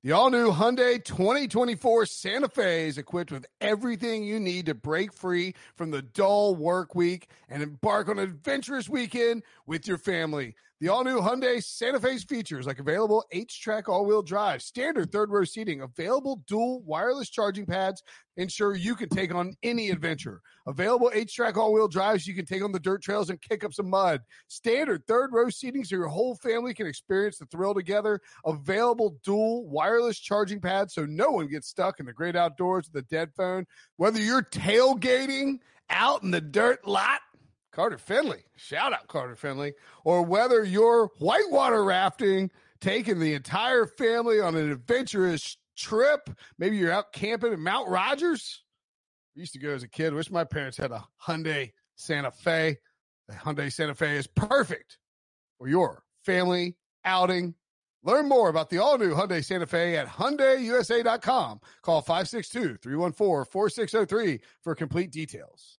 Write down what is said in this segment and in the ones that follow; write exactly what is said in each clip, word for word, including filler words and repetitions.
The all-new Hyundai twenty twenty-four Santa Fe is equipped with everything you need to break free from the dull work week and embark on an adventurous weekend with your family. The all-new Hyundai Santa Fe's features like available H-Track all-wheel drive, standard third-row seating, available dual wireless charging pads, ensure you can take on any adventure. Available H-Track all-wheel drives, you can take on the dirt trails and kick up some mud. Standard third-row seating so your whole family can experience the thrill together. Available dual wireless charging pads so no one gets stuck in the great outdoors with a dead phone. Whether you're tailgating out in the dirt lot, Carter Finley, shout out Carter Finley, or whether you're whitewater rafting, taking the entire family on an adventurous trip, maybe you're out camping at Mount Rogers. I used to go as a kid. Wish my parents had a Hyundai Santa Fe. The Hyundai Santa Fe is perfect for your family outing. Learn more about the all-new Hyundai Santa Fe at Hyundai U S A dot com. Call five six two, three one four, four six zero three for complete details.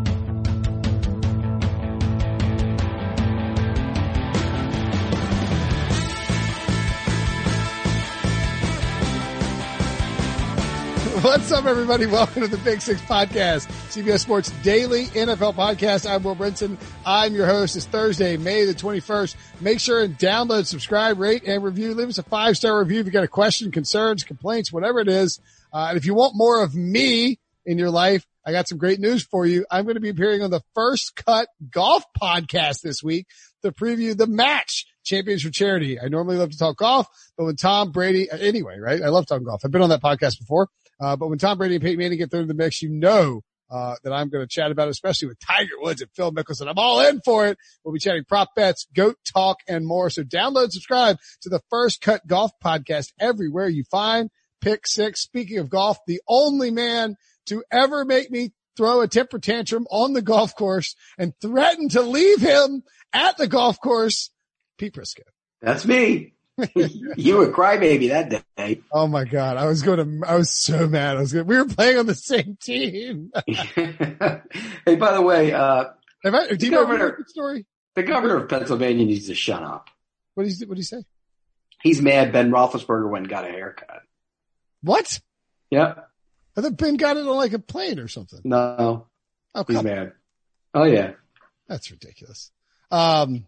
What's up, everybody? Welcome to the Big Six Podcast, C B S Sports Daily N F L Podcast. I'm Will Brinson. I'm your host. It's Thursday, May the twenty-first. Make sure and download, subscribe, rate, and review. Leave us a five-star review if you got a question, concerns, complaints, whatever it is. Uh, and if you want more of me in your life, I got some great news for you. I'm going to be appearing on the First Cut Golf Podcast this week to preview the match. Champions for Charity. I normally love to talk golf, but when Tom Brady, anyway, right? I love talking golf. I've been on that podcast before. Uh, but when Tom Brady and Peyton Manning get thrown in the mix, you know, uh, that I'm going to chat about it, especially with Tiger Woods and Phil Mickelson. I'm all in for it. We'll be chatting prop bets, GOAT talk, and more. So download, subscribe to the First Cut Golf Podcast everywhere you find Pick Six. Speaking of golf, the only man to ever make me throw a temper tantrum on the golf course and threaten to leave him at the golf course, Pete Prisco. That's me. You were a crybaby that day. Oh my God. I was going to, I was so mad. I was going to, we were playing on the same team. Hey, by the way, uh, Have I, do you know the story? The governor of Pennsylvania needs to shut up. What did he, what did he say? He's mad Ben Roethlisberger went and got a haircut. What? Yeah. I thought Ben got it on like a plane or something. No. Oh, he's mad. Oh yeah. That's ridiculous. Um,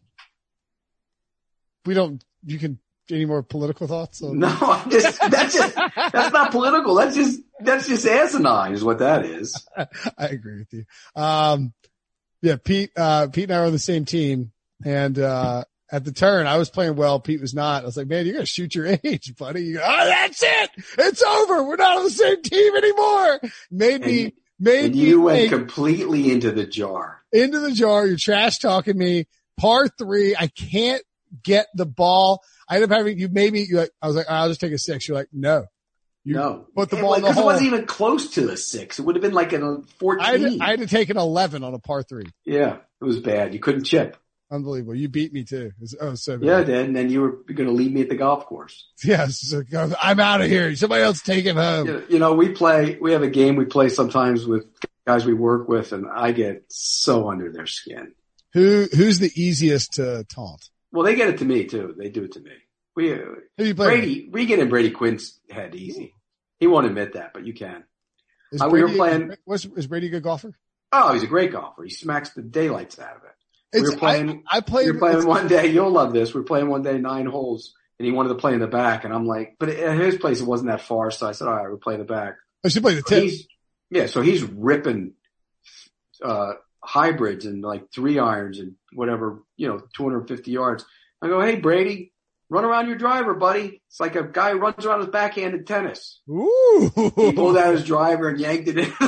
we don't, you can, any more political thoughts? On- no, I'm just, that's just, that's not political. That's just, that's just asinine is what that is. I agree with you. Um, yeah, Pete, uh, Pete and I were on the same team, and, uh, at the turn, I was playing well. Pete was not. I was like, man, you're going to shoot your age, buddy. You go, oh, that's it. It's over. We're not on the same team anymore. Made me, and, made and me you went think, completely into the jar. Into the jar. You're trash talking me. Par three. I can't get the ball. I ended up having you maybe you like, I was like, I'll just take a six. You're like, no. You no. put the ball it, in the hole. It wasn't even close to a six. It would have been like a fourteen. I had, to, I had to take an eleven on a par three. Yeah. It was bad. You couldn't chip. Unbelievable. You beat me too. It was, oh, so bad. Yeah, I did. And then you were going to leave me at the golf course. Yes. Yeah, I'm out of here. Somebody else take him home. You know, you know, we play, we have a game we play sometimes with guys we work with, and I get so under their skin. Who, who's the easiest to taunt? Well, they get it to me too. They do it to me. We, Who you play Brady, with? We get in Brady Quinn's head easy. He won't admit that, but you can. Is uh, Brady, we were playing. Was, is Brady a good golfer? Oh, he's a great golfer. He smacks the daylights out of it. It's, we were playing. I, I played. We were playing one day. You'll love this. We were playing one day nine holes, and he wanted to play in the back, and I'm like, but at his place it wasn't that far, so I said, all right, we'll play in the back. I should play the tip. He's, yeah, so he's ripping uh hybrids and like three irons and whatever, you know, two hundred fifty yards. I go, hey Brady, run around your driver, buddy. It's like a guy who runs around his backhand in tennis. Ooh. He pulled out his driver and yanked it in.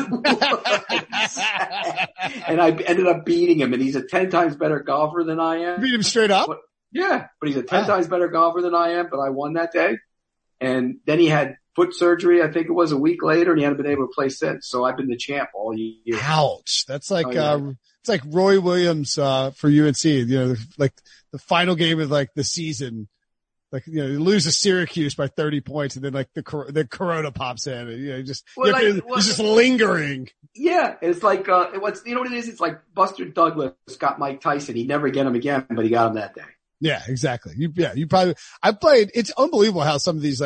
And I ended up beating him, and he's a ten times better golfer than I am. You beat him straight up? But, yeah, but he's a ten ah. times better golfer than I am, but I won that day. And then he had foot surgery, I think it was a week later, and he hadn't been able to play since. So I've been the champ all year. Ouch. That's like, oh, yeah. uh, it's like Roy Williams, uh, for U N C, you know, like the final game of like the season. Like, you know, you lose to Syracuse by thirty points, and then like the the Corona pops in, and you know, just well, you like, to, well, it's just lingering. Yeah, it's like uh, what's you know what it is? It's like Buster Douglas got Mike Tyson. He'd never get him again, but he got him that day. Yeah, exactly. You yeah, you probably I played. It's unbelievable how some of these like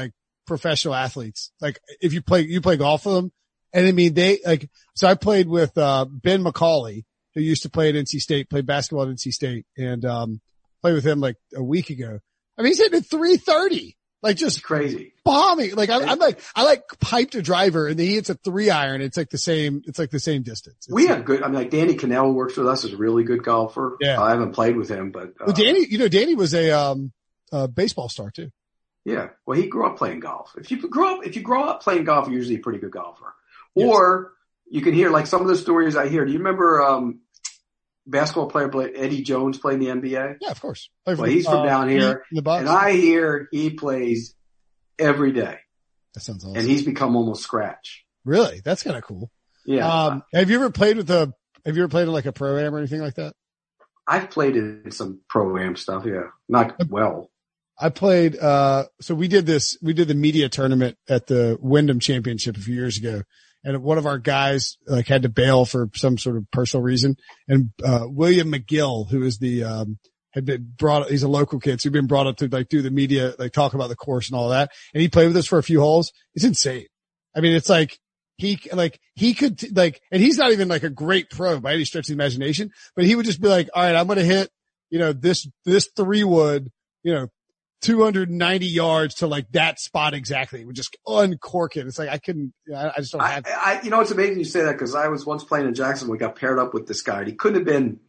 professional athletes. Like if you play, you play golf with them. And I mean, they like, so I played with, uh, Ben McCauley, who used to play at N C State, played basketball at N C State, and, um, played with him like a week ago. I mean, he's hitting at three thirty, like just it's crazy bombing. Like I'm, I'm like, I like piped a driver and then he hits a three iron. It's like the same, it's like the same distance. It's we like, have good, I mean, like Danny Cannell works with us, is a really good golfer. Yeah. I haven't played with him, but, uh, well, Danny, you know, Danny was a, um, a baseball star too. Yeah. Well, he grew up playing golf. If you grow up, if you grow up playing golf, you're usually a pretty good golfer. Yes. Or you can hear like some of the stories I hear. Do you remember, um, basketball player Eddie Jones played in the N B A? Yeah, of course. Well, he's from uh, down here, and I hear he plays every day. That sounds awesome. And he's become almost scratch. Really? That's kind of cool. Yeah. Um, have you ever played with a, have you ever played in like a pro-am or anything like that? I've played in some pro-am stuff. Yeah. Not well. I played, uh, so we did this, we did the media tournament at the Wyndham Championship a few years ago. And one of our guys like had to bail for some sort of personal reason. And, uh, William McGill, who is the, um, had been brought, he's a local kid. So he'd been brought up to like do the media, like talk about the course and all that. And he played with us for a few holes. It's insane. I mean, it's like he, like he could like, and he's not even like a great pro by any stretch of the imagination, but he would just be like, all right, I'm going to hit, you know, this, this three wood, you know, two hundred ninety yards to like that spot exactly. It would just uncork it. It's like, I couldn't, I, I just don't have. I, I, you know, it's amazing you say that because I was once playing in Jacksonville. We got paired up with this guy. And he couldn't have been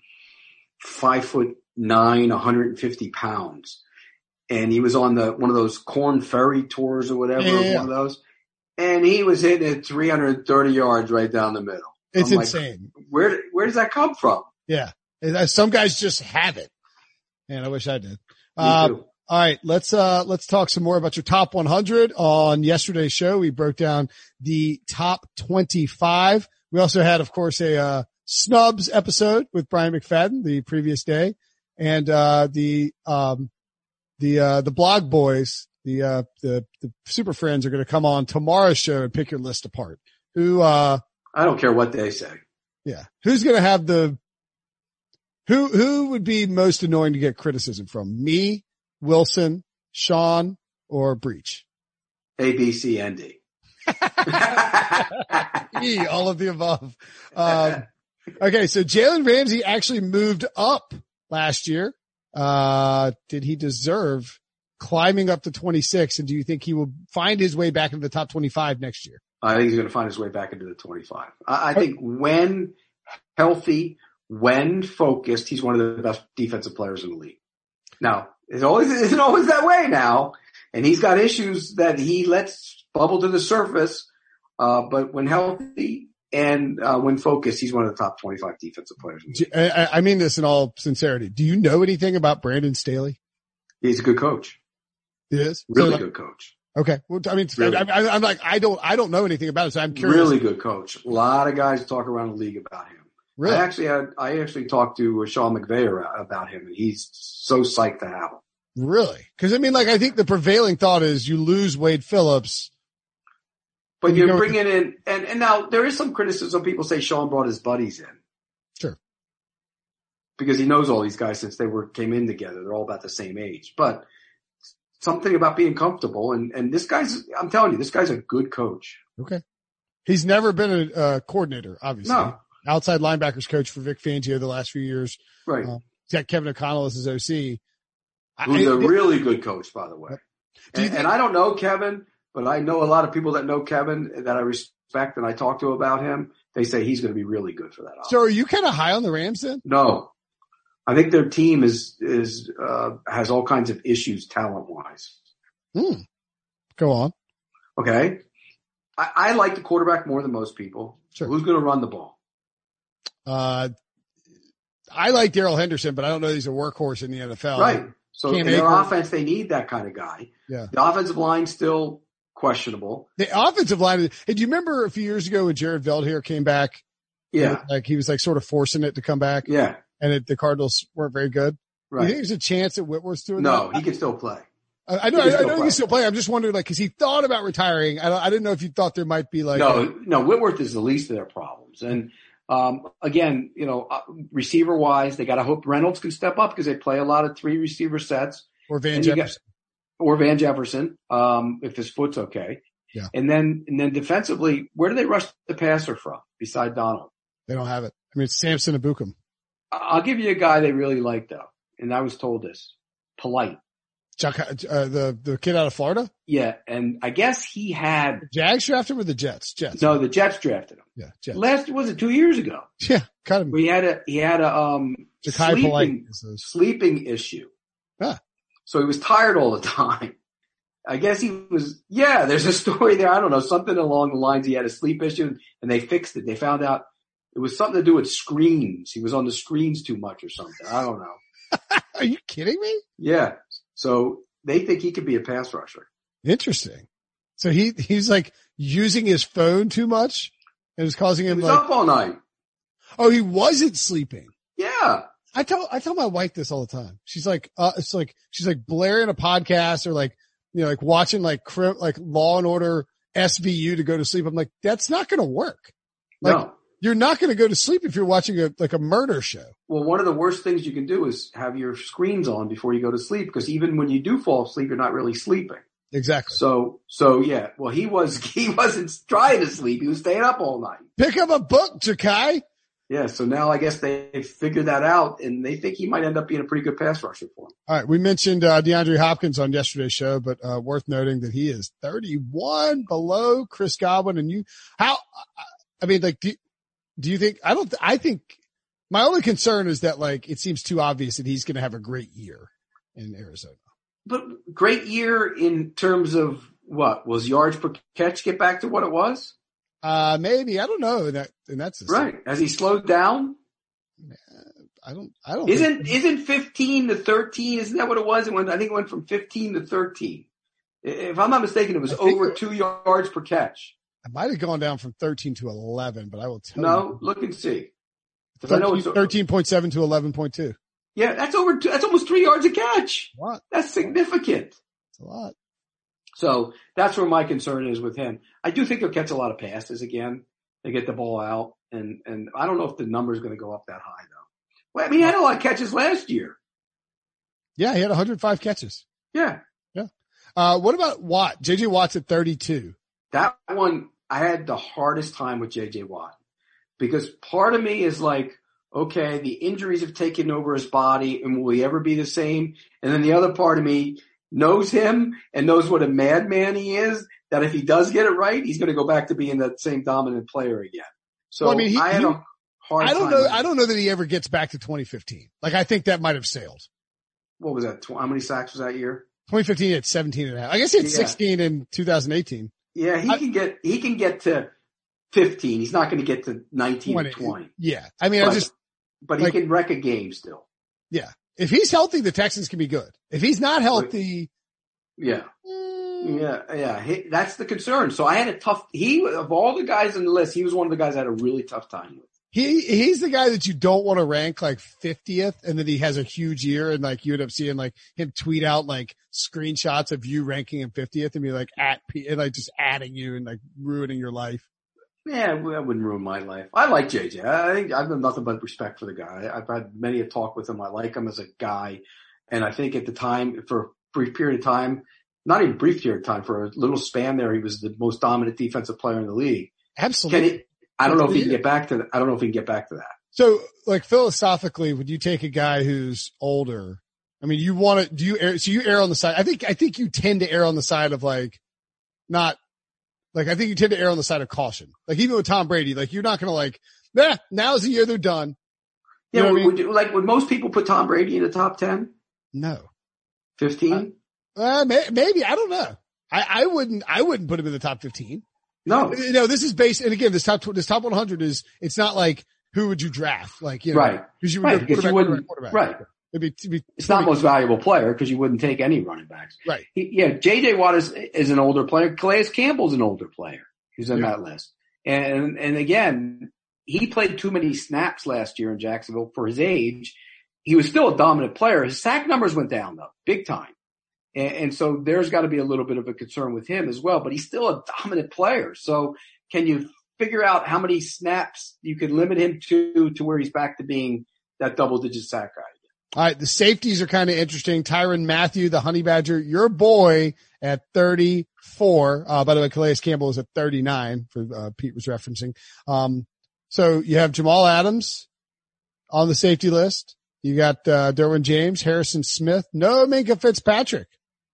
five foot nine, one hundred fifty pounds. And he was on the, one of those Corn Ferry tours or whatever, yeah, yeah, yeah. one of those. And he was hitting it three hundred thirty yards right down the middle. It's I'm insane. Like, where, where does that come from? Yeah. Some guys just have it. Man, I wish I did. Me uh, too. All right, let's uh let's talk some more about your top one hundred. On yesterday's show, we broke down the top twenty-five. We also had, of course, a uh snubs episode with Brian McFadden the previous day, and uh the um the uh the blog boys, the uh the the super friends are going to come on tomorrow's show and pick your list apart. Who uh I don't care what they say. Yeah, who's going to have the who who would be most annoying to get criticism from? Me, Wilson, Sean, or Breach? A, B, C, and D. E, all of the above. Um, okay, so Jalen Ramsey actually moved up last year. Uh, did he deserve climbing up to twenty-six? And do you think he will find his way back into the top twenty-five next year? I think he's going to find his way back into the twenty-five. I, I think when healthy, when focused, he's one of the best defensive players in the league. Now, It's always, it's always that way now. And he's got issues that he lets bubble to the surface. Uh, but when healthy and, uh, when focused, he's one of the top twenty-five defensive players. I, I mean this in all sincerity. Do you know anything about Brandon Staley? He's a good coach. He is? Really so, like, good coach. Okay. Well, I mean, really. I, I, I'm like, I don't, I don't know anything about it. So I'm curious. Really good coach. A lot of guys talk around the league about him. Really? I actually had, I actually talked to Sean McVay about him, and he's so psyched to have him. Really? Because I mean, like, I think the prevailing thought is you lose Wade Phillips, but you're bringing in, and and now there is some criticism. People say Sean brought his buddies in, sure, because he knows all these guys since they were came in together. They're all about the same age, but something about being comfortable. And and this guy's, I'm telling you, this guy's a good coach. Okay, he's never been a uh, coordinator, obviously. No. Outside linebackers coach for Vic Fangio the last few years. Right. Uh, he's got Kevin O'Connell as his O C. Who's I, a I, really good coach, by the way. Do and, think, and I don't know Kevin, but I know a lot of people that know Kevin that I respect and I talk to about him. They say he's going to be really good for that offense. So are you kind of high on the Rams then? No. I think their team is, is, uh, has all kinds of issues talent wise. Hmm. Go on. Okay. I, I like the quarterback more than most people. Sure. Who's going to run the ball? Uh, I like Darrell Henderson, but I don't know he's a workhorse in the N F L. Right. So Cam in their Akers. offense, they need that kind of guy. Yeah. The offensive line still questionable. The offensive line. Hey, do you remember a few years ago when Jared Veldheer came back? Yeah. Like he was like sort of forcing it to come back. Yeah. And it, the Cardinals weren't very good. Right. You think there's a chance that Whitworth's doing no, that? he can still play. I, I know, he I, I know play. he can still play. I'm just wondering, like, cause he thought about retiring. I, I didn't know if you thought there might be like, no, a, no, Whitworth is the least of their problems. And, um, again, you know, uh, receiver wise, they got to hope Reynolds can step up because they play a lot of three receiver sets. or Van And you Jefferson. or Van Jefferson, um, if his foot's okay. Yeah. And then, and then defensively, where do they rush the passer from beside Donald? They don't have it. I mean, it's Samson Abukum. I'll give you a guy they really like though. And I was told this. Polite. Chuck, uh, the, the kid out of Florida? Yeah. And I guess he had. The Jags drafted him or the Jets? Jets. No, the Jets drafted him. Yeah. Jets. Last, was it two years ago? Yeah. Cut him. He had a, he had a, um, sleeping, sleeping issue. Huh. So he was tired all the time. I guess he was, yeah, there's a story there. I don't know, something along the lines he had a sleep issue and they fixed it. They found out it was something to do with screens. He was on the screens too much or something. I don't know. Are you kidding me? Yeah. So they think he could be a pass rusher. Interesting. So he, he's like using his phone too much and it's causing him he was like, up all night. Oh, he wasn't sleeping. Yeah. I tell, I tell my wife this all the time. She's like, uh, it's like, she's like blaring a podcast or like, you know, like watching like, like Law and Order S V U to go to sleep. I'm like, that's not going to work. Like, no. You're not going to go to sleep if you're watching a, like a murder show. Well, one of the worst things you can do is have your screens on before you go to sleep because even when you do fall asleep, you're not really sleeping. Exactly. So, so yeah, well, he was, he wasn't trying to sleep. He was staying up all night. Pick up a book, Jakai. Yeah. So now I guess they figured that out and they think he might end up being a pretty good pass rusher for him. All right. We mentioned, uh, DeAndre Hopkins on yesterday's show, but, uh, worth noting that he is thirty-one below Chris Godwin. And you, how, I mean, like, do, do you think, I don't, I think my only concern is that like, it seems too obvious that he's going to have a great year in Arizona. But great year in terms of what was yards per catch get back to what it was? Uh, maybe. I don't know. And that, and that's right. Has he slowed down? I don't, I don't. Isn't, think... isn't fifteen to thirteen? Isn't that what it was? It went, I think it went from fifteen to thirteen. If I'm not mistaken, it was over two yards per catch. I might have gone down from thirteen to eleven, but I will tell no, you. No, look and see. thirteen point seven to eleven point two. Yeah, that's over, two, that's almost three yards a catch. What? That's significant. That's a lot. So that's where my concern is with him. I do think he'll catch a lot of passes again. They get the ball out and, and I don't know if the number is going to go up that high though. Well, I mean, he had a lot of catches last year. Yeah, he had one hundred five catches. Yeah. Yeah. Uh, what about Watt? J J Watt's at thirty-two. That one, I had the hardest time with J J Watt because part of me is like, okay, the injuries have taken over his body and will he ever be the same? And then the other part of me knows him and knows what a madman he is, that if he does get it right, he's going to go back to being that same dominant player again. So well, I mean, he, I had he, a hard I don't time know. I don't know that he ever gets back to twenty fifteen. Like, I think that might have sailed. What was that? How many sacks was that year? twenty fifteen, he had seventeen and a half. I guess he had yeah. sixteen in two thousand eighteen. Yeah, he I, can get, he can get to fifteen. He's not going to get to nineteen twenty. Or twenty. Yeah. I mean, but, I just, but like, he can wreck a game still. Yeah. If he's healthy, the Texans can be good. If he's not healthy. Yeah. Yeah. Yeah. He, that's the concern. So I had a tough, he, of all the guys on the list, he was one of the guys I had a really tough time with. He, he's the guy that you don't want to rank like fiftieth and then he has a huge year and like you end up seeing like him tweet out like screenshots of you ranking him fiftieth and be like at, and like just adding you and like ruining your life. Yeah, that wouldn't ruin my life. I like J J. I think I've got nothing but respect for the guy. I've had many a talk with him. I like him as a guy. And I think at the time, for a brief period of time, not even brief period of time, for a little span there, he was the most dominant defensive player in the league. Absolutely. He, I don't know if he can get back to that. I don't know if he can get back to that. So like philosophically, would you take a guy who's older? I mean, you want to, do you err, so you err on the side, I think, I think you tend to err on the side of like, not, like, I think you tend to err on the side of caution. Like even with Tom Brady, like you're not going to like, nah, now's the year they're done. You yeah, would, I mean? would you, like, would most people put Tom Brady in the top ten? No. fifteen? Uh, uh may, maybe, I don't know. I, I wouldn't, I wouldn't put him in the top fifteen. No. No, this is based, and again, this top, this top one hundred is, it's not like, who would you draft? Like, you know, right. Because you would right, go because you wouldn't, quarterback, right. It'd be, it'd be, it's not most valuable player because you wouldn't take any running backs. Right. He, yeah, J J Watt is, is an older player. Calais Campbell's an older player who's in yeah. that list. And, and again, he played too many snaps last year in Jacksonville for his age. He was still a dominant player. His sack numbers went down though, big time. And, and so there's got to be a little bit of a concern with him as well, but he's still a dominant player. So can you figure out how many snaps you could limit him to, to where he's back to being that double digit sack guy? All right. The safeties are kind of interesting. Tyrann Mathieu, the Honey Badger, your boy at thirty-four. Uh, by the way, Calais Campbell is at thirty-nine for, uh, Pete was referencing. Um, so you have Jamal Adams on the safety list. You got, uh, Derwin James, Harrison Smith, no Minkah Fitzpatrick.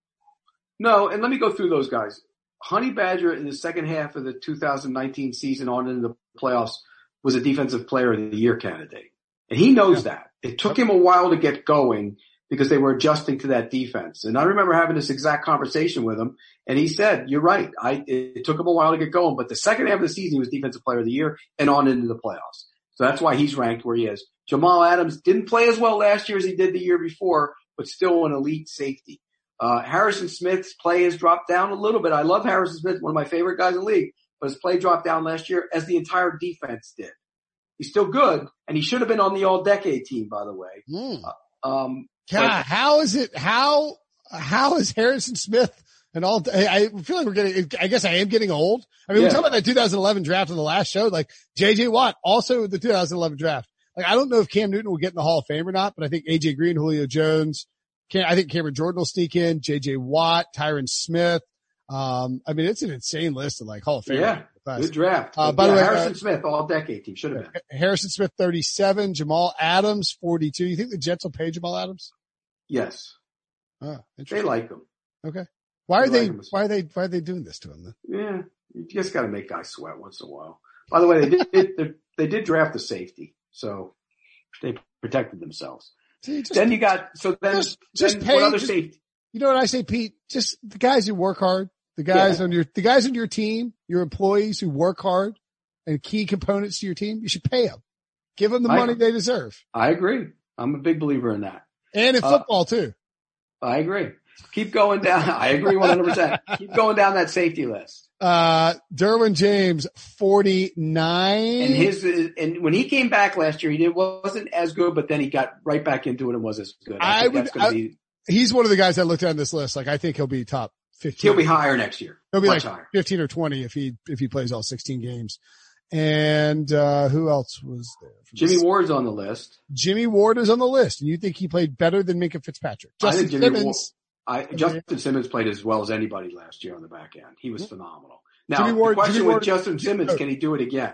No. And let me go through those guys. Honey Badger in the second half of the two thousand nineteen season on into the playoffs was a defensive player of the year candidate. And he knows yeah. that. It took him a while to get going because they were adjusting to that defense. And I remember having this exact conversation with him, and he said, you're right. I, it, it took him a while to get going, but the second half of the season, he was defensive player of the year and on into the playoffs. So that's why he's ranked where he is. Jamal Adams didn't play as well last year as he did the year before, but still an elite safety. Uh, Harrison Smith's play has dropped down a little bit. I love Harrison Smith, one of my favorite guys in the league, but his play dropped down last year as the entire defense did. He's still good, and he should have been on the all-decade team, by the way. Mm. Uh, um, God, but, how is it, how, how is Harrison Smith and all, I, I feel like we're getting, I guess I am getting old. I mean, yeah. we talked about that two thousand eleven draft in the last show, like J J Watt, also the two thousand eleven draft. Like, I don't know if Cam Newton will get in the Hall of Fame or not, but I think A J Green, Julio Jones, Cam, I think Cameron Jordan will sneak in, J J Watt, Tyron Smith. Um, I mean, it's an insane list of like Hall of Fame. Yeah. Good draft. Uh, by yeah, the way, Harrison uh, Smith, all decade team should have been. Harrison Smith, thirty-seven, Jamal Adams, forty-two. You think the Jets will pay Jamal Adams? Yes. Oh, they like him. Okay. Why are they, they, like why are they, why are they doing this to him then? Yeah. You just got to make guys sweat once in a while. By the way, they did, they, they did draft a safety, so they protected themselves. See, just, then you got, so then, just, just then pay, what other just, safety? You know what I say, Pete? Just the guys who work hard. The guys yeah. on your, the guys on your team, your employees who work hard and key components to your team, you should pay them. Give them the I, money they deserve. I agree. I'm a big believer in that. And in football uh, too. I agree. Keep going down. I agree one hundred percent. Keep going down that safety list. Uh, Derwin James, forty-nine. And his, and when he came back last year, he did, wasn't as good, but then he got right back into it and was as good. I, I would, I, be, he's one of the guys that looked on this list. Like, I think he'll be top fifteen. He'll be higher next year. He'll be Much like higher. fifteen or twenty if he, if he plays all sixteen games. And, uh, who else was there? Jimmy Ward's on the list. Jimmy Ward is on the list. And you think he played better than Minkah Fitzpatrick? Justin I think Jimmy Simmons. Ward, I, Justin Simmons played as well as anybody last year on the back end. He was yeah. phenomenal. Now, Jimmy Ward, the question Jimmy with Ward, Justin Simmons, can he do it again?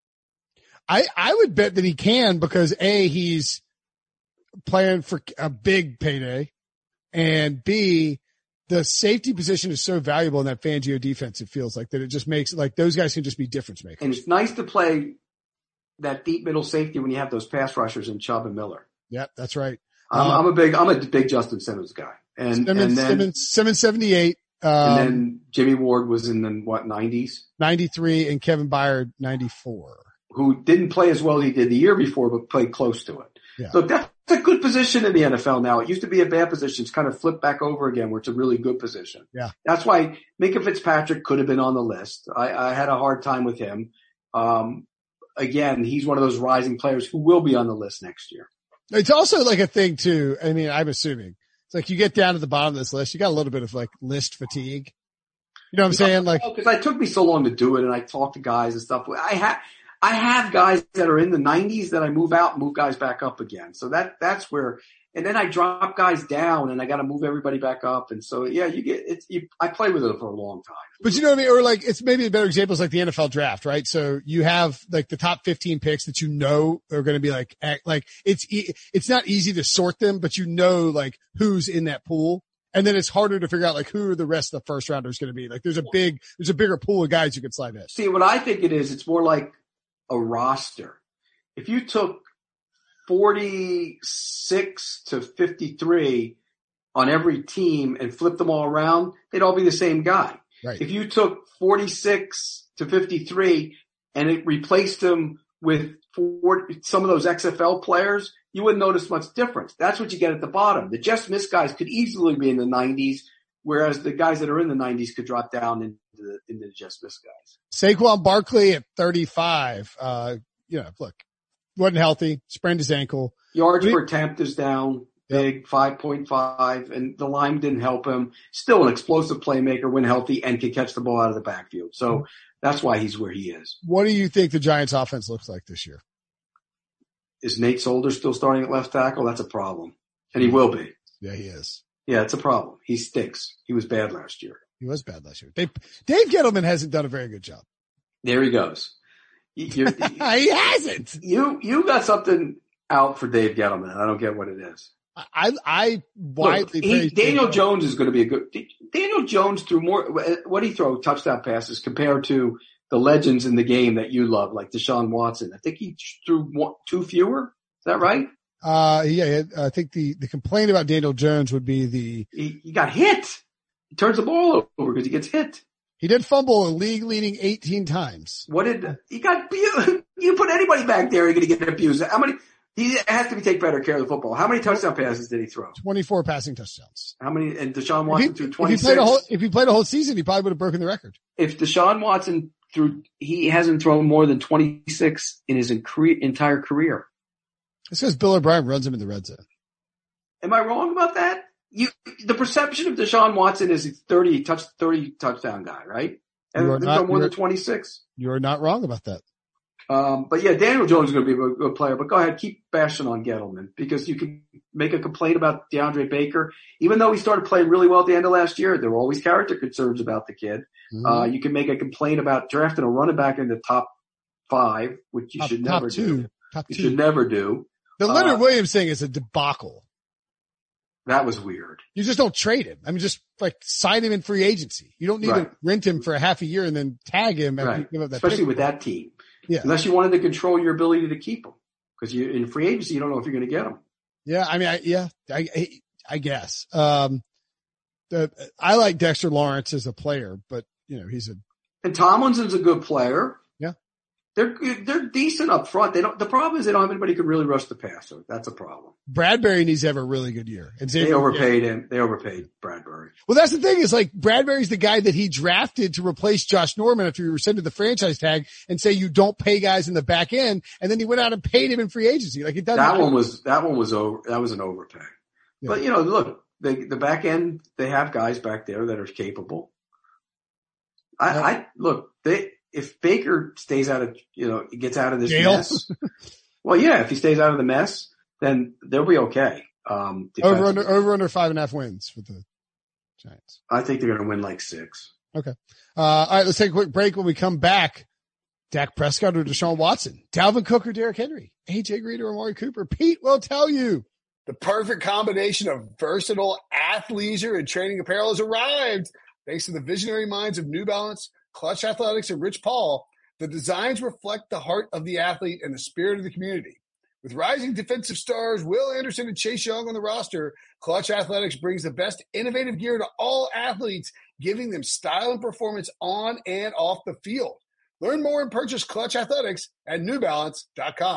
I, I would bet that he can because A, he's playing for a big payday, and B, the safety position is so valuable in that Fangio defense, it feels like, that it just makes, like, those guys can just be difference makers. And it's nice to play that deep middle safety when you have those pass rushers in Chubb and Miller. Yep, that's right. I'm, um, I'm a big, I'm a big Justin Simmons guy. And, Simmons, and then, Simmons, Simmons seventy-eight. Um, and then Jimmy Ward was in the, what, nineties? ninety-three, and Kevin Byard, ninety-four. Who didn't play as well as he did the year before, but played close to it. Yeah. So that's a good position in the N F L now. It used to be a bad position. It's kind of flipped back over again where it's a really good position. Yeah. That's why Minkah Fitzpatrick could have been on the list. I, I had a hard time with him. Um, again, he's one of those rising players who will be on the list next year. It's also like a thing too. I mean, I'm assuming it's like you get down to the bottom of this list, you got a little bit of like list fatigue. You know what I'm saying? Like, because it took me so long to do it and I talk to guys and stuff. I have, I have guys that are in the nineties that I move out and move guys back up again. So that, that's where, and then I drop guys down and I got to move everybody back up. And so, yeah, you get, it's, you, I play with it for a long time. But you know what I mean? Or like, it's maybe a better example is like the N F L draft, right? So you have like the top fifteen picks that you know are going to be like, act, like it's, it's not easy to sort them, but you know, like who's in that pool. And then it's harder to figure out like who are the rest of the first rounders going to be. Like there's a big, there's a bigger pool of guys you can slide in. See, what I think it is, it's more like a roster. If you took forty-six to fifty-three on every team and flipped them all around, they'd all be the same guy. Right. If you took forty-six to fifty-three and it replaced them with four, some of those X F L players, you wouldn't notice much difference. That's what you get at the bottom. The just missed guys could easily be in the nineties, whereas the guys that are in the nineties could drop down into the, into the just missed guys. Saquon Barkley at thirty-five. Uh, you know, look, wasn't healthy, sprained his ankle. Yards per attempt is down big, yep. five point five, and the line didn't help him. Still an explosive playmaker when healthy and can catch the ball out of the backfield. So mm-hmm. that's why he's where he is. What do you think the Giants offense looks like this year? Is Nate Solder still starting at left tackle? That's a problem. And he will be. Yeah, he is. Yeah, it's a problem. He stinks. He was bad last year. He was bad last year. Dave, Dave Gettleman hasn't done a very good job. There he goes. You're, he hasn't. You you got something out for Dave Gettleman. I don't get what it is. I I widely Look, he, Daniel Jones is going to be a good. Daniel Jones threw more. What did he throw touchdown passes compared to the legends in the game that you love, like Deshaun Watson? I think he threw one, two fewer. Is that right? Uh, yeah, I think the, the complaint about Daniel Jones would be the, he, he got hit. He turns the ball over because he gets hit. He did fumble a league leading eighteen times. What did, he got, you put anybody back there, you're going to get abused. How many, he has to be take better care of the football. How many touchdown passes did he throw? twenty-four passing touchdowns. How many, and Deshaun Watson if he, threw twenty-six. If he, played a whole, if he played a whole season, he probably would have broken the record. If Deshaun Watson threw, he hasn't thrown more than twenty-six in his entire career. It's because Bill O'Brien runs him in the red zone. Am I wrong about that? You, the perception of Deshaun Watson is he's thirty touch, thirty touchdown guy, right? And they're not, more than twenty-six. You're not wrong about that. Um, but yeah, Daniel Jones is going to be a good player, but go ahead, keep bashing on Gettleman because you can make a complaint about DeAndre Baker. Even though he started playing really well at the end of last year, there were always character concerns about the kid. Mm-hmm. Uh, you can make a complaint about drafting a running back in the top five, which you top, should top never two. do. Top you two. should never do. The Leonard uh, Williams thing is a debacle. That was weird. You just don't trade him. I mean, just like sign him in free agency. You don't need right. to rent him for a half a year and then tag him. And right. give up that Especially pick. with that team. Yeah. Unless you wanted to control your ability to keep him. Because you in free agency, you don't know if you're going to get him. Yeah. I mean, I, yeah, I, I, I guess. Um, the, I like Dexter Lawrence as a player, but you know, he's a, and Tomlinson's a good player. Yeah. They're, they're decent up front. They don't, the problem is they don't have anybody who can really rush the passer. That's a problem. Bradbury needs to have a really good year. And they overpaid yeah. him. They overpaid Bradbury. Well, that's the thing is like Bradbury's the guy that he drafted to replace Josh Norman after he rescinded the franchise tag and say you don't pay guys in the back end. And then he went out and paid him in free agency. Like it doesn't. That one was, that one was over. That was an overpay. Yeah. But you know, look, they, the back end, they have guys back there that are capable. I, yeah. I look, they, if Baker stays out of, you know, gets out of this Jail. mess. Well, yeah, if he stays out of the mess, then they'll be okay. Um, over under, over under five and a half wins for the Giants. I think they're going to win like six. Okay. Uh, all right. Let's take a quick break. When we come back, Dak Prescott or Deshaun Watson, Dalvin Cook or Derrick Henry, A J Green or Amari Cooper. Pete will tell you. The perfect combination of versatile athleisure and training apparel has arrived. Thanks to the visionary minds of New Balance, Clutch Athletics, and Rich Paul, the designs reflect the heart of the athlete and the spirit of the community. With rising defensive stars Will Anderson and Chase Young on the roster, Clutch Athletics brings the best innovative gear to all athletes, giving them style and performance on and off the field. Learn more and purchase Clutch Athletics at new balance dot com.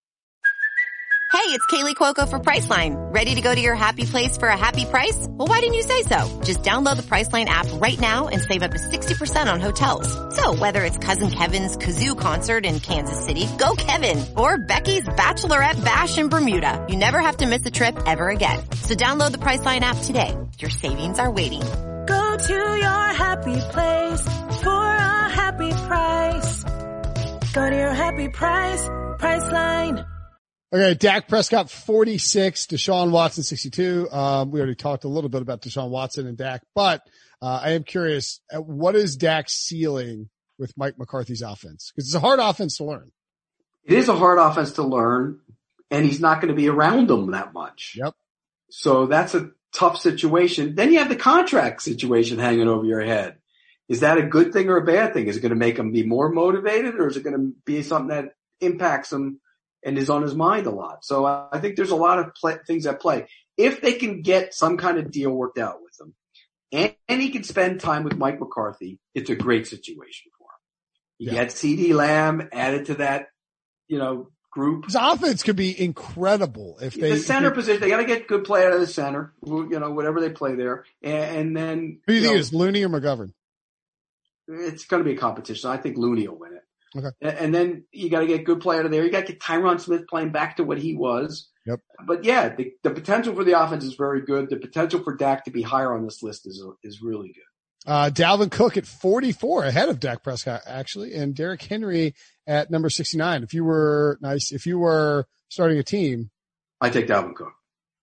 Hey, it's Kaylee Cuoco for Priceline. Ready to go to your happy place for a happy price? Well, why didn't you say so? Just download the Priceline app right now and save up to sixty percent on hotels. So whether it's Cousin Kevin's Kazoo Concert in Kansas City, go Kevin, or Becky's Bachelorette Bash in Bermuda, you never have to miss a trip ever again. So download the Priceline app today. Your savings are waiting. Go to your happy place for a happy price. Go to your happy price, Priceline. Okay, Dak Prescott, forty-six, Deshaun Watson, sixty-two. Um, we already talked a little bit about Deshaun Watson and Dak, but uh, I am curious, what is Dak's ceiling with Mike McCarthy's offense? Because it's a hard offense to learn. It is a hard offense to learn, and he's not going to be around them that much. Yep. So that's a tough situation. Then you have the contract situation hanging over your head. Is that a good thing or a bad thing? Is it going to make him be more motivated, or is it going to be something that impacts him and is on his mind a lot? So I think there's a lot of play, things at play. If they can get some kind of deal worked out with him, and, and he can spend time with Mike McCarthy, it's a great situation for him. You yeah. get CeeDee Lamb added to that, you know, group. His offense could be incredible if they. The center if they, position, they got to get good play out of the center, you know, whatever they play there. And, and then. Who do you, you think know, is Looney or McGovern? It's going to be a competition. I think Looney will win it. Okay. And then you got to get good play out of there. You got to get Tyron Smith playing back to what he was. Yep. But yeah, the, the potential for the offense is very good. The potential for Dak to be higher on this list is is really good. Uh, Dalvin Cook at forty-four, ahead of Dak Prescott actually, and Derrick Henry at number sixty-nine. If you were nice, if you were starting a team, I take Dalvin Cook.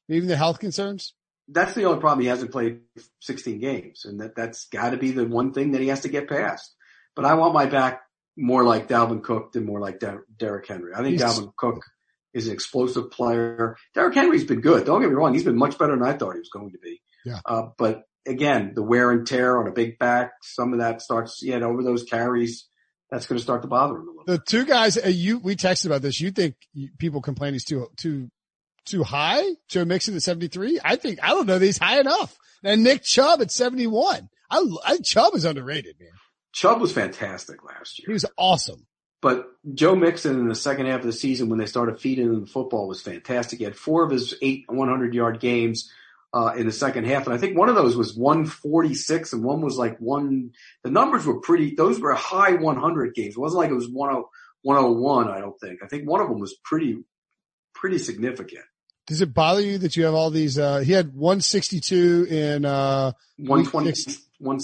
Even the health concerns? That's the only problem. He hasn't played sixteen games, and that, that's got to be the one thing that he has to get past. But I want my back more like Dalvin Cook than more like Der- Derrick Henry. I think He's, Dalvin Cook is an explosive player. Derrick Henry's been good. Don't get me wrong. He's been much better than I thought he was going to be. Yeah. Uh, but again, the wear and tear on a big back, some of that starts, yeah, over those carries, that's going to start to bother him a little. The two guys, uh, you, we texted about this. You think you, people complain he's too, too, too high? Joe Mixon at seventy-three? I think, I don't know that he's high enough. And Nick Chubb at seventy-one. I, I Chubb is underrated, man. Chubb was fantastic last year. He was awesome. But Joe Mixon in the second half of the season when they started feeding him the football was fantastic. He had four of his eight hundred-yard games uh in the second half. And I think one of those was one forty-six and one was like one – the numbers were pretty – those were high one hundred games. It wasn't like it was one oh one, I don't think. I think one of them was pretty pretty significant. Does it bother you that you have all these uh – he had one sixty-two in uh – one twenty one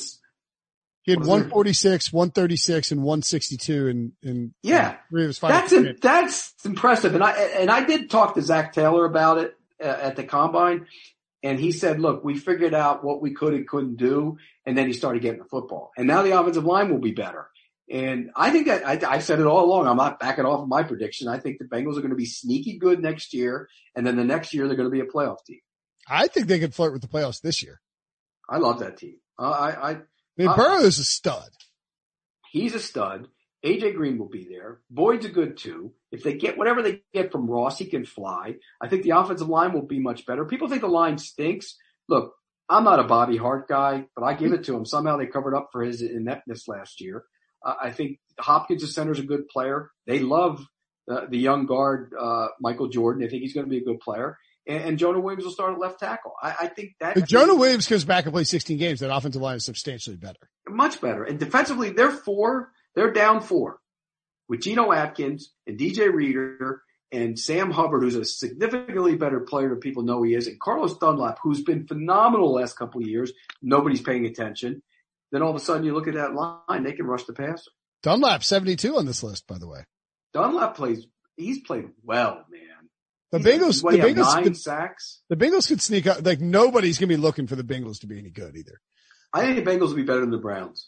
He had one forty-six, one thirty-six, and one sixty-two in, in yeah. three of his five. That's, in, that's impressive. And I, and I did talk to Zach Taylor about it uh, at the combine. And he said, look, we figured out what we could and couldn't do. And then he started getting the football. And now the offensive line will be better. And I think that I, I've said it all along. I'm not backing off of my prediction. I think the Bengals are going to be sneaky good next year. And then the next year they're going to be a playoff team. I think they could flirt with the playoffs this year. I love that team. Uh, I, I, I mean, uh, Burrow's a stud. He's a stud. A J Green will be there. Boyd's a good too. If they get whatever they get from Ross, he can fly. I think the offensive line will be much better. People think the line stinks. Look, I'm not a Bobby Hart guy, but I give it to him. Somehow they covered up for his ineptness last year. Uh, I think Hopkins' center's a good player. They love uh, the young guard, uh, Michael Jordan. They think he's going to be a good player. And, and Jonah Williams will start at left tackle. I, I think that. If Jonah Williams comes back and plays sixteen games, that offensive line is substantially better. Much better. And defensively, they're four. They're down four with Geno Atkins and D J Reader and Sam Hubbard, who's a significantly better player than people know he is, and Carlos Dunlap, who's been phenomenal the last couple of years. Nobody's paying attention. Then all of a sudden you look at that line, they can rush the passer. Dunlap, seventy-two on this list, by the way. Dunlap plays, he's played well, man. The he's, Bengals, what, the he Bengals, nine the, sacks. The Bengals could sneak up. Like nobody's going to be looking for the Bengals to be any good either. I think the Bengals will be better than the Browns.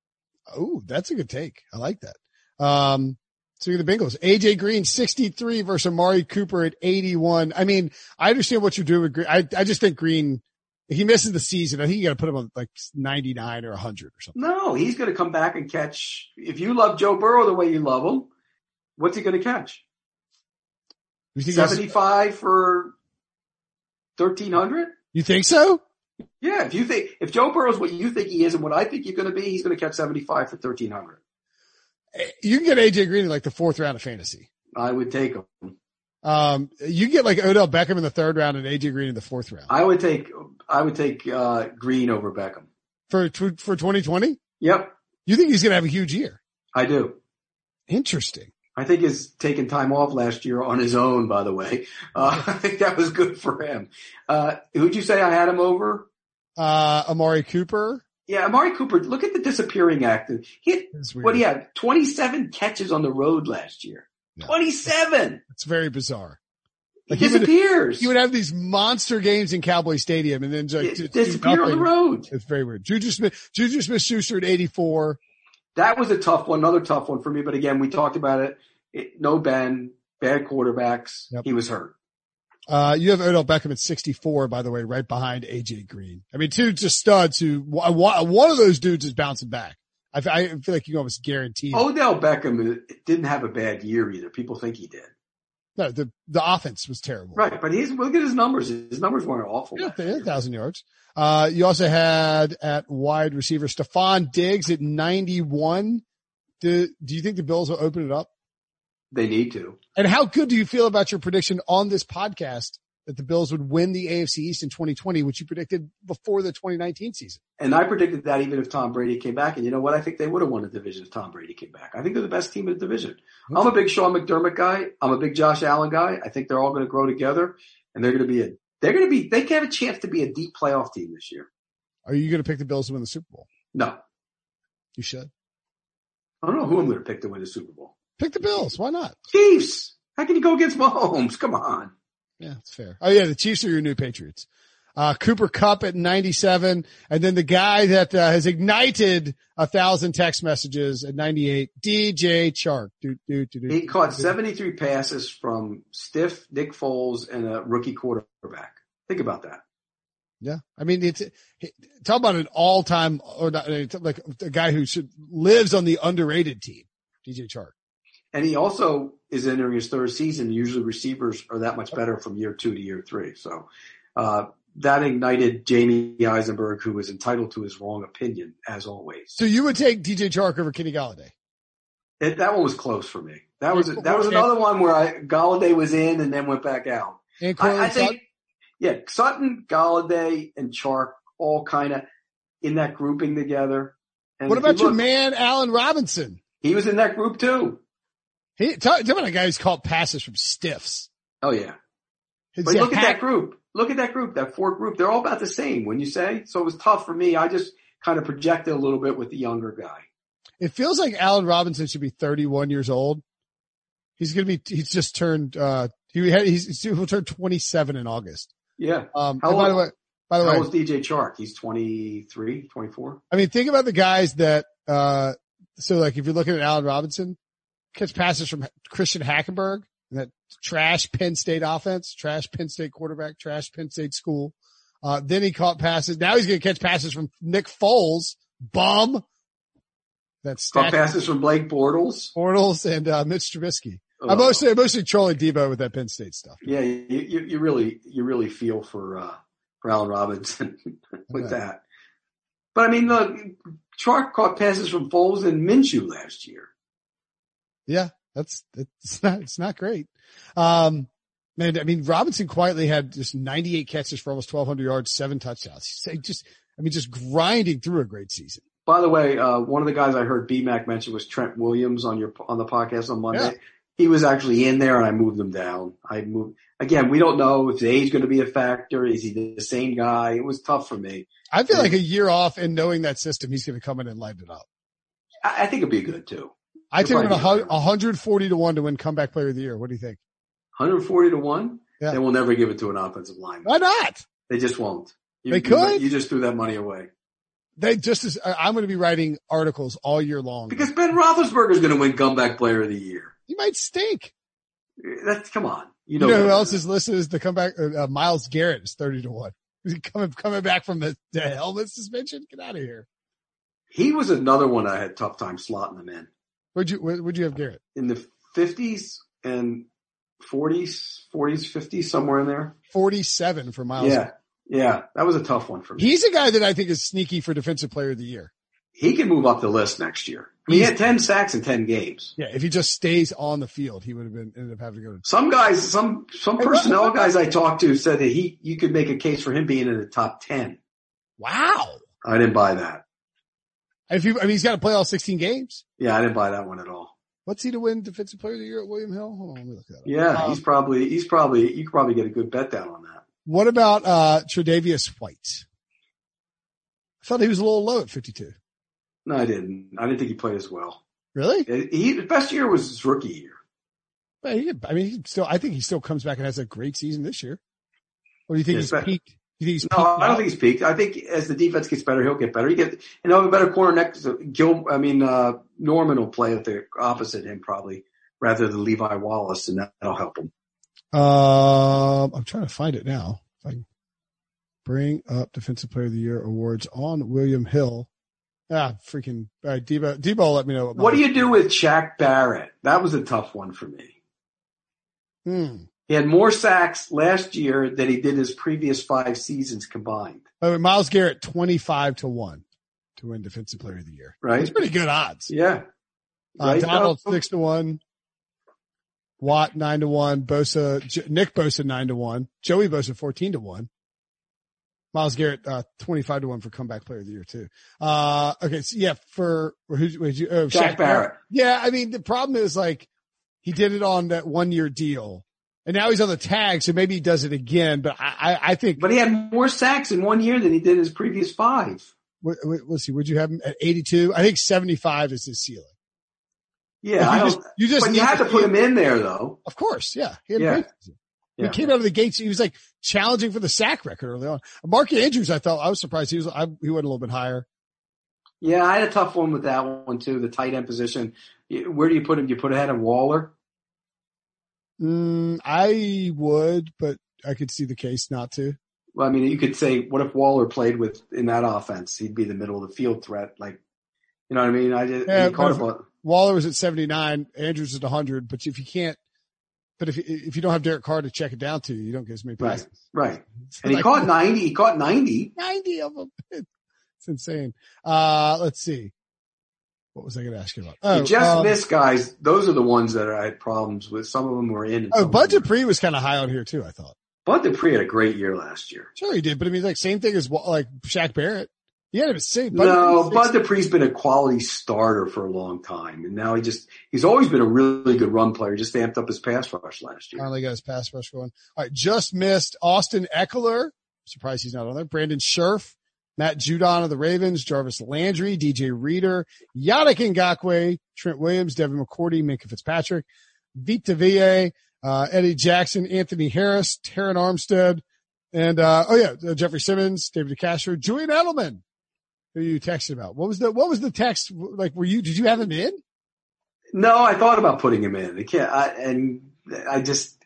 Oh, that's a good take. I like that. Um, so the Bengals, A J Green, sixty-three versus Amari Cooper at eighty-one. I mean, I understand what you're doing with Green. I, I just think Green, if he misses the season, I think you got to put him on like ninety-nine or one hundred or something. No, he's going to come back and catch. If you love Joe Burrow the way you love him, what's he going to catch? seventy-five for thirteen hundred? You think so? Yeah, if you think, if Joe Burrow's what you think he is and what I think he's going to be, he's going to catch seventy-five for thirteen hundred. You can get A J Green in like the fourth round of fantasy. I would take him. Um, you get like Odell Beckham in the third round and A J Green in the fourth round. I would take, I would take, uh, Green over Beckham. For, for twenty twenty? Yep. You think he's going to have a huge year? I do. Interesting. I think he's taken time off last year on his own, by the way. Uh, I think that was good for him. Uh, who'd you say I had him over? Uh, Amari Cooper. Yeah, Amari Cooper, look at the disappearing act. He had, what do you have? twenty-seven catches on the road last year. No. twenty-seven! It's very bizarre. Like he disappears. He would, he would have these monster games in Cowboy Stadium and then like, just disappear on the road. It's very weird. Juju Smith, Juju Smith-Schuster at eighty-four. That was a tough one, another tough one for me. But again, we talked about it. it no Ben, bad quarterbacks. Yep. He was hurt. Uh, you have Odell Beckham at sixty-four, by the way, right behind A J Green. I mean, two just studs who, one of those dudes is bouncing back. I, I feel like you can almost guarantee. Odell Beckham didn't have a bad year either. People think he did. No, the, the offense was terrible. Right. But he's, look at his numbers. His numbers weren't awful. Yeah, they had a thousand yards. Uh, you also had at wide receiver, Stephon Diggs at ninety-one. Do, do you think the Bills will open it up? They need to. And how good do you feel about your prediction on this podcast that the Bills would win the A F C East in twenty twenty, which you predicted before the twenty nineteen season? And I predicted that even if Tom Brady came back. And you know what? I think they would have won the division if Tom Brady came back. I think they're the best team in the division. Okay. I'm a big Sean McDermott guy. I'm a big Josh Allen guy. I think they're all going to grow together and they're going to be a, they're going to be, they can have a chance to be a deep playoff team this year. Are you going to pick the Bills to win the Super Bowl? No. You should. I don't know who I'm going to pick to win the Super Bowl. Pick the Bills. Why not? Chiefs. How can you go against Mahomes? Come on. Yeah, that's fair. Oh yeah, the Chiefs are your new Patriots. Uh, Cooper Kupp at ninety-seven, and then the guy that uh, has ignited a thousand text messages at ninety-eight, D J Chark. Do, do, do, do, He do, caught do. seventy-three passes from stiff Nick Foles and a rookie quarterback. Think about that. Yeah, I mean, it's talk about an all-time or not, like a guy who should lives on the underrated team, D J Chark. And he also is entering his third season. Usually receivers are that much better from year two to year three. So, uh, that ignited Jamie Eisenberg, who was entitled to his wrong opinion, as always. So you would take D J Chark over Kenny Golladay? It, that one was close for me. That was that was another one where I, Golladay was in and then went back out. And I, I think, Sutton? yeah, Sutton, Golladay, and Chark all kind of in that grouping together. And What about you your look, man, Allen Robinson? He was in that group too. He, talk, talk about a guy who's caught passes from stiffs. Oh yeah. It's But a look at hack- that group. Look at that group, that four group. They're all about the same, wouldn't you say? So it was tough for me. I just kind of projected a little bit with the younger guy. It feels like Allen Robinson should be thirty-one years old. He's going to be, he's just turned, uh, he had, he's, he'll turn twenty-seven in August. Yeah. Um, How and by old- the way, by the How way, old is D J Chark? He's twenty-three, twenty-four. I mean, think about the guys that, uh, so like if you're looking at Allen Robinson, catch passes from Christian Hackenberg, and that trash Penn State offense, trash Penn State quarterback, trash Penn State school. Uh, then he caught passes. Now he's going to catch passes from Nick Foles, bum. That's Caught passes from Blake Bortles. Bortles and, uh, Mitch Trubisky. Oh. I'm mostly, I'm mostly trolling Debo with that Penn State stuff. Yeah, you, you, you really, you really feel for, uh, for Allen Robinson with Right. that. But I mean, look, Chark caught passes from Foles and Minshew last year. Yeah, that's, it's not, it's not great. Um, man, I mean, Robinson quietly had just ninety-eight catches for almost twelve hundred yards, seven touchdowns. He's just, I mean, just grinding through a great season. By the way, uh, one of the guys I heard B-Mac mention was Trent Williams on your, on the podcast on Monday. Yeah. He was actually in there and I moved him down. I moved, again, we don't know if his age is going to be a factor. Is he the same guy? It was tough for me. I feel like a year off and knowing that system, he's going to come in and light it up. I, I think it'd be good too. I He'll take him probably at be one hundred forty to one to win comeback player of the year. What do you think? one hundred forty to one? Yeah. They will never give it to an offensive lineman. Why not? They just won't. You, They could. You just threw that money away. They just as, I'm going to be writing articles all year long. Because Ben Roethlisberger is going to win comeback player of the year. He might stink. That's, come on. You You know, know, who better else than is listed as the comeback? Uh, uh, Myles Garrett is thirty to one. Is he coming, coming back from the, the helmet suspension? Get out of here. that. He was another one I had tough time slotting him in. Where'd you, where, where'd you have Garrett? In the fifties and forties, forties, fifties, somewhere in there. forty-seven for Myles. Yeah. Yeah. That was a tough one for me. He's a guy that I think is sneaky for defensive player of the year. He can move up the list next year. I mean, he had ten sacks in ten games. Yeah. If he just stays on the field, he would have been, ended up having to go to. Some guys, some, some Hey, personnel what- guys I talked to said that he, you could make a case for him being in the top ten. Wow. I didn't buy that. If you, I mean, he's got to play all sixteen games. Yeah, I didn't buy that one at all. What's he to win defensive player of the year at William Hill? Hold on, let me look that up. Yeah, Um, he's probably, he's probably, you could probably get a good bet down on that. What about, uh, Tre'Davious White? I thought he was a little low at fifty-two. No, I didn't. I didn't think he played as well. Really? He, the best year was his rookie year. Well, he, I mean, he still, I think he still comes back and has a great season this year. Or do you think Yeah, he's but- peaked? You think he's No, peaked I don't now? think he's peaked. I think as the defense gets better, he'll get better. He get, and he'll have a better corner next to Gil. I mean, uh, Norman will play at the opposite him probably rather than Levi Wallace, and that'll help him. Um, I'm trying to find it now. If I can bring up Defensive Player of the Year awards on William Hill. Ah, freaking, all right, Debo, Debo, let me know. What do you do with Shaq Barrett? That was a tough one for me. Hmm. He had more sacks last year than he did his previous five seasons combined. By the way, Myles Garrett, twenty-five to one to win Defensive Player of the Year. Right? That's pretty good odds. Yeah. Uh, Right, Donald, though? six to one. Watt, nine to one. Bosa, J- Nick Bosa, nine to one. Joey Bosa, fourteen to one. Myles Garrett, uh, twenty-five to one for comeback player of the year too. Uh, okay. So yeah, for, who, who'd you, oh, Shaq Barrett. Yeah. I mean, the problem is like he did it on that one year deal and now he's on the tag. So maybe he does it again, but I, I, I think, But he had more sacks in one year than he did his previous five. what, what, let's see, would you have him at eighty-two? I think seventy-five is his ceiling. Yeah, I you don't, just, you just but need you had to put him in there though. Of course. Yeah. He had a Yeah. great season. Yeah. He came out of the gates. He was like challenging for the sack record early on. Mark Andrews, I thought, I was surprised he was, I, he went a little bit higher. Yeah, I had a tough one with that one too, the tight end position. Where do you put him? Do you put ahead of Waller? Mm, I would, but I could see the case not to. Well, I mean, you could say, what if Waller played with in that offense? He'd be the middle of the field threat. Like, you know what I mean? I just, yeah, he caught a ball. Waller was at seventy-nine, Andrews at one hundred, but if you can't, but if if you don't have Derek Carr to check it down to, you don't get as many passes. Right, right. And he like, caught ninety. He caught ninety. ninety of them. It's insane. Uh, let's see. What was I going to ask you about? Oh, you just um, missed guys. Those are the ones that I had problems with. Some of them were in. And oh, Bud Dupree was kind of high on here too, I thought. Bud Dupree had a great year last year. Sure he did, but I mean, like same thing as like Shaq Barrett. Yeah, it was same. Bud no, Dupree's Bud Dupree's been a quality starter for a long time, and now he just, he's always been a really good run player. He just amped up his pass rush last year. Finally got his pass rush going. All right, just missed Austin Eckler. Surprised he's not on there. Brandon Scherf, Matt Judon of the Ravens, Jarvis Landry, D J Reader, Yannick Ngakoue, Trent Williams, Devin McCourty, Minka Fitzpatrick, Vita Villa, uh, Eddie Jackson, Anthony Harris, Terran Armstead, and, uh, oh yeah, Jeffrey Simmons, David DeCastro, Julian Edelman. Who you texted about? What was the, what was the text? Like, were you, did you have him in? No, I thought about putting him in. I can't, I, and I just,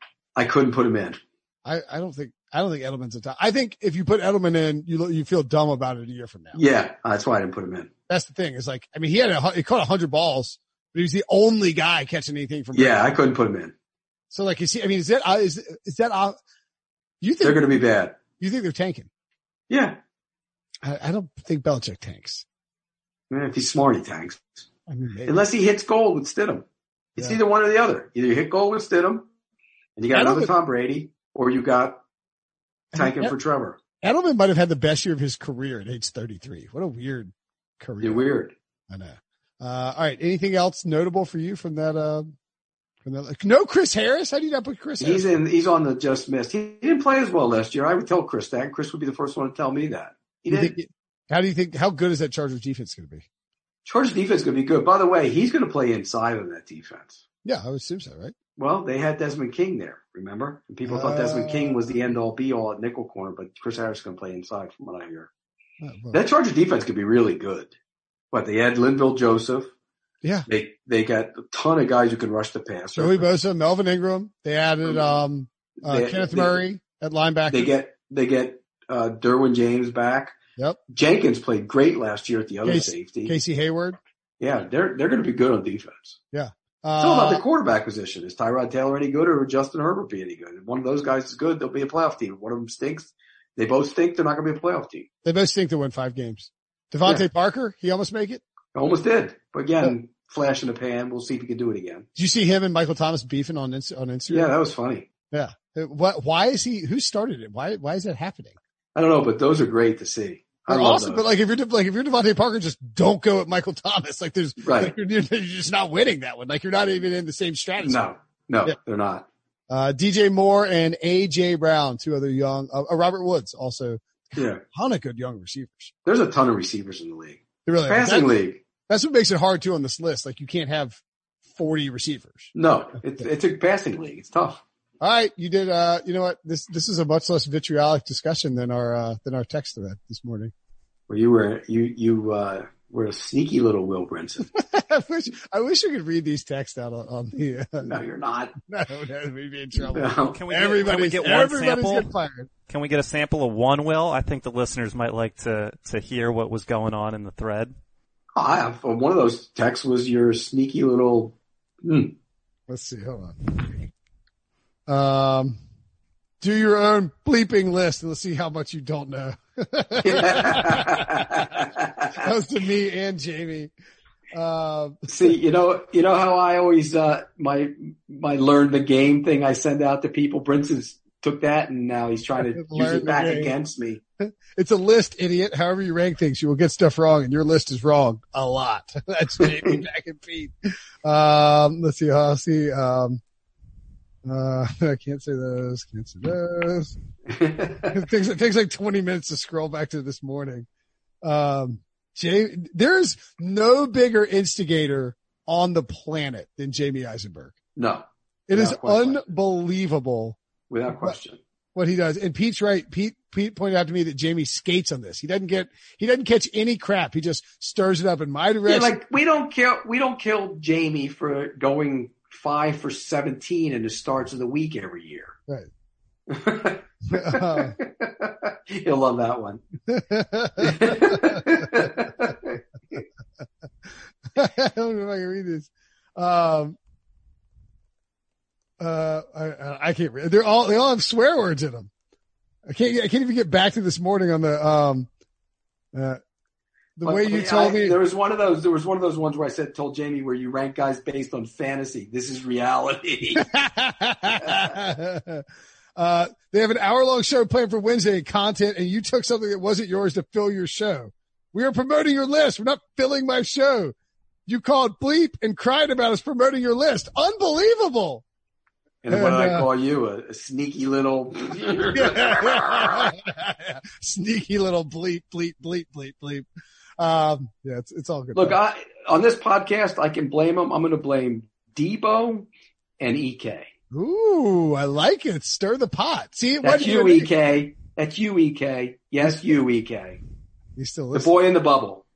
I couldn't put him in. I, I don't think, I don't think Edelman's a top. I think if you put Edelman in, you you feel dumb about it a year from now. Yeah, that's why I didn't put him in. That's the thing. Is like, I mean, he had a, he caught a hundred balls, but he was the only guy catching anything from. Yeah, I couldn't put him in. So like, you see, I mean, is that, uh, is, is that, uh, you think they're going to be bad? You think they're tanking? Yeah. I, I don't think Belichick tanks. Man, if he's smart, he tanks. I mean, maybe. Unless he hits gold with Stidham. It's yeah. either one or the other. Either you hit gold with Stidham, and you got Edelman, another Tom Brady, or you got tanking Ed, for Trevor. Edelman might have had the best year of his career at age thirty-three. What a weird career. You're weird. I know. Uh, all right. Anything else notable for you from that, uh, from that? No Chris Harris? How do you not put Chris Harris? He's in, he's on the just missed. He didn't play as well last year. I would tell Chris that. Chris would be the first one to tell me that. He did. Think, how do you think, how good is that Chargers defense going to be? Chargers defense is going to be good. By the way, he's going to play inside of that defense. Yeah, I would assume so, right? Well, they had Desmond King there, remember? And people uh, thought Desmond King was the end all be all at nickel corner, but Chris Harris is going to play inside from what I hear. Uh, well, that Chargers defense could be really good. What, they had Linville Joseph. Yeah. They, they got a ton of guys who can rush the passer. Joey Bosa, Melvin Ingram. They added, um, uh, they, Kenneth they, Murray at linebacker. They get, they get, uh, Derwin James back. Yep. Jenkins played great last year at the other Casey, safety. Casey Hayward. Yeah, they're they're going to be good on defense. Yeah. Uh, it's all about the quarterback position. Is Tyrod Taylor any good, or would Justin Herbert be any good? If one of those guys is good, they'll be a playoff team. If one of them stinks, they both stink. They're not going to be a playoff team. They both stink to win five games. Devontae yeah. Parker, he almost make it. Almost did, but again, yeah. flash in the pan. We'll see if he can do it again. Did you see him and Michael Thomas beefing on on Instagram? Yeah, that was funny. Yeah. What? Why is he? Who started it? Why? Why is that happening? I don't know, but those are great to see. They're awesome, those. But like if you're like if you're Devontae Parker, just don't go at Michael Thomas. Like there's right, like you're, you're just not winning that one. Like you're not even in the same strategy. No, no, yeah. they're not. Uh, D J Moore and A J Brown, two other young. Uh, Robert Woods also. Yeah, a ton of good young receivers. There's a ton of receivers in the league. They really passing are. That's, league. That's what makes it hard too on this list. Like you can't have forty receivers. No, it's it's a passing league. It's tough. All right, you did. Uh, you know what? This this is a much less vitriolic discussion than our uh, than our text thread this morning. Well, you were, you, you, uh, were a sneaky little Will Brinson. I wish, I wish you could read these texts out on, on the, uh, no, you're not. No, no, we'd be in trouble. No. Can we get, can we get one sample? Can we get a sample of one, Will? I think the listeners might like to, to hear what was going on in the thread. Oh, I have, one of those texts was your sneaky little, hmm. Let's see, hold on. Um, do your own bleeping list and let's see how much you don't know. That was to me and Jamie. Um, See, you know, you know how I always, uh, my, my learn the game thing I send out to people. Brinson's took that and now he's trying to use it back game. against me. It's a list, idiot. However you rank things, you will get stuff wrong and your list is wrong a lot. That's Jamie, Jack, and Pete. Um, let's see. I'll see. Um, Uh, I can't say those, can't say those. it, takes, it takes like twenty minutes to scroll back to this morning. Um, Jay, there's no bigger instigator on the planet than Jamie Eisenberg. No. It is unbelievable without question. What he does. And Pete's right. Pete, Pete pointed out to me that Jamie skates on this. He doesn't get, he doesn't catch any crap. He just stirs it up in my direction. Yeah, like we don't kill, we don't kill Jamie for going five for seventeen in the starts of the week every year. Right. uh, He'll love that one. I don't know if I can read this. Um, Uh, I, I can't read. They're all, they all have swear words in them. I can't, I can't even get back to this morning on the, um, uh, the but, way you told I, me. There was one of those, there was one of those ones where I said, told Jamie where you rank guys based on fantasy. This is reality. uh, they have an hour long show planned for Wednesday content, and you took something that wasn't yours to fill your show. We are promoting your list. We're not filling my show. You called bleep and cried about us promoting your list. Unbelievable. And, and what did uh, I call you? A, a sneaky little, sneaky little bleep, bleep, bleep, bleep, bleep. Um, yeah, it's, it's all good. Look, I, on this podcast, I can blame them. I'm going to blame Debo and E K. Ooh, I like it. Stir the pot. See, that's you, E K. That's you, E K. Yes, you, E K. He's still listening. The boy in the bubble.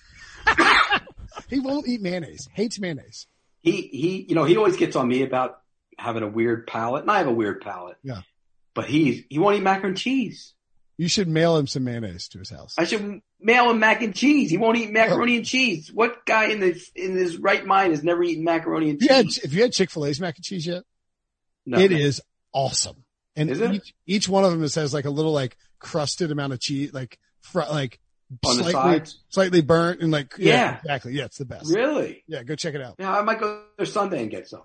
He won't eat mayonnaise. Hates mayonnaise. He, he, you know, he always gets on me about having a weird palate, and I have a weird palate. Yeah. But he, he won't eat mac and cheese. You should mail him some mayonnaise to his house. I should mail him mac and cheese. He won't eat macaroni oh. and cheese. What guy in the, in his right mind has never eaten macaroni and cheese? Yeah. Have you had Chick-fil-A's mac and cheese yet? No. It is awesome. And is it? Each, each one of them just has like a little like crusted amount of cheese, like, fr- like, on slightly, the sides? Slightly burnt and like, yeah, yeah, exactly. Yeah, it's the best. Really? Yeah, go check it out. Yeah, I might go there Sunday and get some.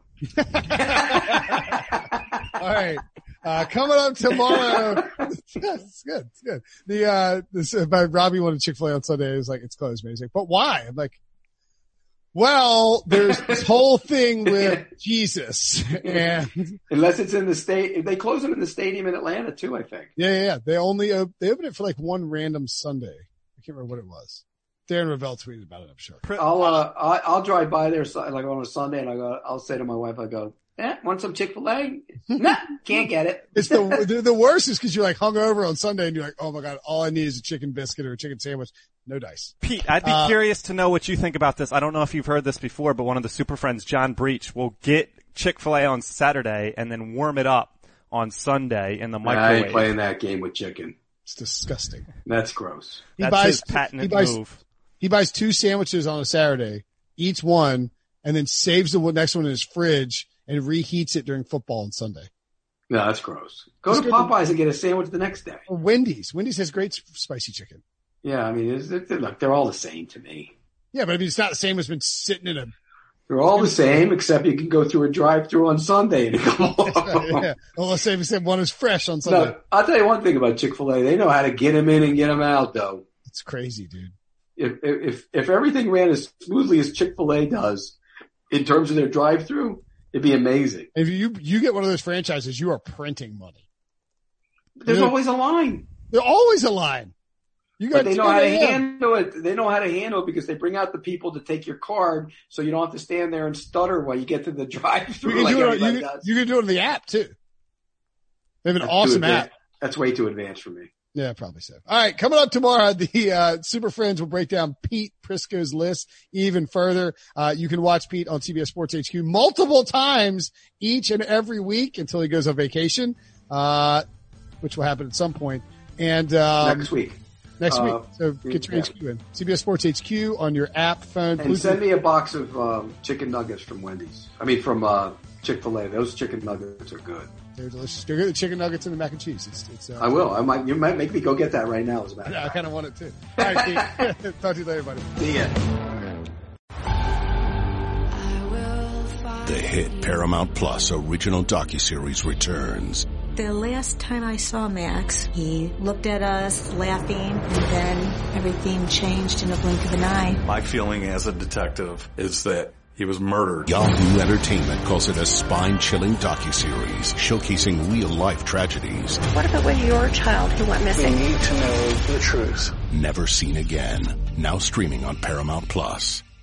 All right. Uh, coming up tomorrow. It's good. It's good. The, uh, this, uh, Robbie wanted Chick-fil-A on Sunday. He was like, it's closed, man. He's like, but why? I'm like, well, there's this whole thing with Jesus, and unless it's in the state, they close them in the stadium in Atlanta too, I think. Yeah, yeah, yeah. They only, uh, they open it for like one random Sunday. I can't remember what it was. Darren Ravel tweeted about it, I'm sure. I'll, uh, I'll, I'll drive by there like on a Sunday and I go, I'll say to my wife, I go, eh, want some Chick-fil-A? Nah, can't get it. It's the, the, the worst is cause you're like hungover on Sunday and you're like, oh my God, all I need is a chicken biscuit or a chicken sandwich. No dice. Pete, I'd be uh, curious to know what you think about this. I don't know if you've heard this before, but one of the super friends, John Breach, will get Chick-fil-A on Saturday and then warm it up on Sunday in the microwave. I ain't playing that game with chicken. It's disgusting. That's gross. He That's buys, his patented he buys, move. He buys two sandwiches on a Saturday, eats one, and then saves the next one in his fridge and reheats it during football on Sunday. No, that's gross. Go it's to Popeyes to, and get a sandwich the next day. Or Wendy's. Wendy's has great spicy chicken. Yeah, I mean, it's, it's, look, they're all the same to me. Yeah, but I mean, it's not the same as been sitting in a... They're all the same, except you can go through a drive-through on Sunday and go right, yeah. Well, let's say if one is fresh on Sunday. No, I'll tell you one thing about Chick-fil-A. They know how to get them in and get them out, though. It's crazy, dude. If, if, if everything ran as smoothly as Chick-fil-A does in terms of their drive-through, it'd be amazing. If you, you get one of those franchises, you are printing money. There's They're, always a line. There's always a line. You got but they know how to handle it. They know how to handle it because they bring out the people to take your card, so you don't have to stand there and stutter while you get to the drive-through. You can, like do, it, you, you can do it on the app too. They have an That's awesome app. That's way too advanced for me. Yeah, probably so. All right, coming up tomorrow, the uh, Super Friends will break down Pete Prisco's list even further. Uh, you can watch Pete on C B S Sports H Q multiple times each and every week until he goes on vacation, uh, which will happen at some point. And um, next week. Next week. Uh, so get your yeah. H Q in. C B S Sports H Q on your app, phone. And Bluetooth. Send me a box of um, chicken nuggets from Wendy's. I mean, from uh, Chick-fil-A. Those chicken nuggets are good. They're delicious. They're good. The chicken nuggets and the mac and cheese. It's, it's, uh, I will. I might. You might make me go get that right now. As a matter yeah, I kind of want it too. All right, Pete. Talk to you later, buddy. See ya. The hit Paramount Plus original docuseries returns. The last time I saw Max, he looked at us laughing, and then everything changed in a blink of an eye. My feeling as a detective is that he was murdered. Yahoo Entertainment calls it a spine-chilling docuseries showcasing real-life tragedies. What if it was your child who went missing? We need to know the truth. Never seen again. Now streaming on Paramount Plus.